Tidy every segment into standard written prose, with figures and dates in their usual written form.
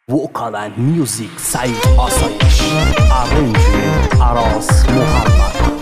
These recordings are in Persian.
وکال اند میوزیک سعید آسایش ارنجمنت عراس محمد.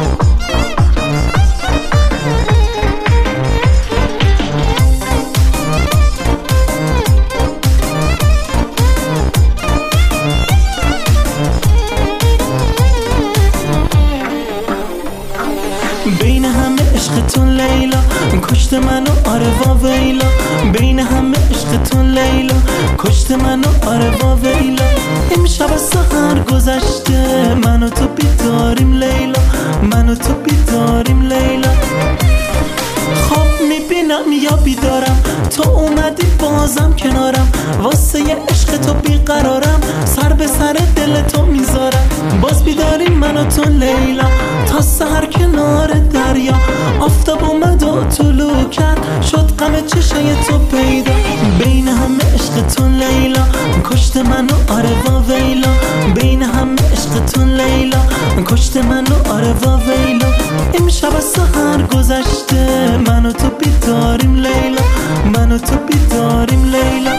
بین همه عشقتون لیلا کشت منو آره وا ویلا. بین همه عشقتون لیلا کشت منو آره وا ویلا. امشب از سحر گذشته منو تو بیداریم لیلا، منو تو بیداریم لیلا. خواب میبینم یا بیدارم تو اومدی بازم کنارم، واسه یه عشق تو بیقرارم، سر به سر دل تو میذارم. باز بیداریم من و تو لیلا تا سحر کنار دریا. آفتاب اومد و طلوع کرد شد غم چشای تو پیدا. بین همه عشقتون لیلا کشت منو آره وا ویلا. بین همه عشقتون لیلا کشت منو آره وا ویلا. امشب از سحر گذشته منو تو بیداریم لیلا، منو تو بیداریم لیلا.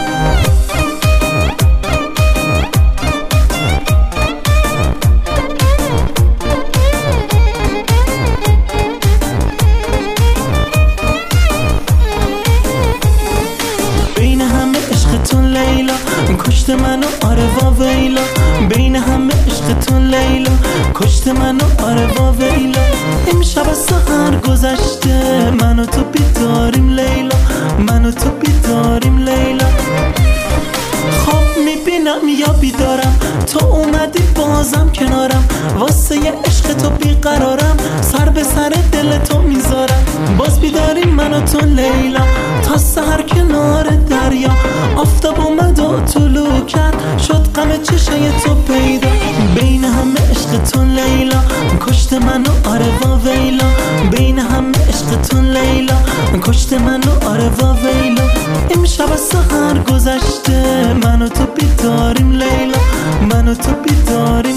بین همه عشقتون لیلا کشت منو آره وا ویلا. بین همه عشقتون لیلا کشت منو آره وا ویلا. امشب از سحر گذشته منو تو بیداریم لیلا، منو تو بیداریم لیلا. خواب میبینم یا بیدارم تو اومدی بازم کنارم، واسه یه عشق تو بیقرارم، سر به سر دل تو میذارم. باز بیداریم من و تو لیلا تا سحر کنار دریا. آفتاب اومد و طلوع کرد شد غم چشای تو پیدا. بین همه عشقتون لیلا کشت منو آره وا ویلا. بین همه عشقتون لیلا کشت منو آره وا ویلا. امشب از سحر گذشته منو تو بیداریم لیلا، منو تو بیداریم.